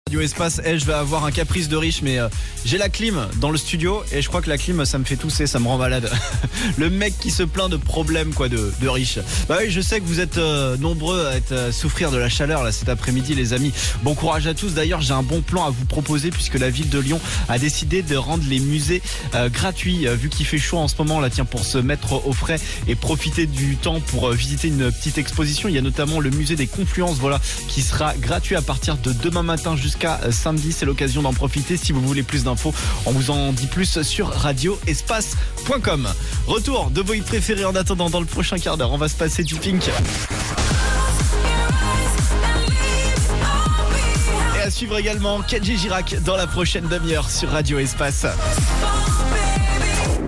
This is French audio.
Radio Espace, je vais avoir un caprice de riche, mais j'ai la clim dans le studio et je crois que la clim ça me fait tousser, ça me rend malade. Le mec qui se plaint de problèmes de riche. Bah oui, je sais que vous êtes nombreux à souffrir de la chaleur là cet après-midi les amis. Bon courage à tous. D'ailleurs j'ai un bon plan à vous proposer puisque la ville de Lyon a décidé de rendre les musées gratuits vu qu'il fait chaud en ce moment là, tiens, pour se mettre au frais et profiter du temps pour visiter une petite exposition. Il y a notamment le musée des Confluences, voilà, qui sera gratuit à partir de demain matin jusqu'à samedi. C'est l'occasion d'en profiter. Si vous voulez plus d'infos, on vous en dit plus sur radioespace.com. Retour de vos hits préférés en attendant dans le prochain quart d'heure. On va se passer du Pink. Et à suivre également Kenji Girac dans la prochaine demi-heure sur Radio Espace.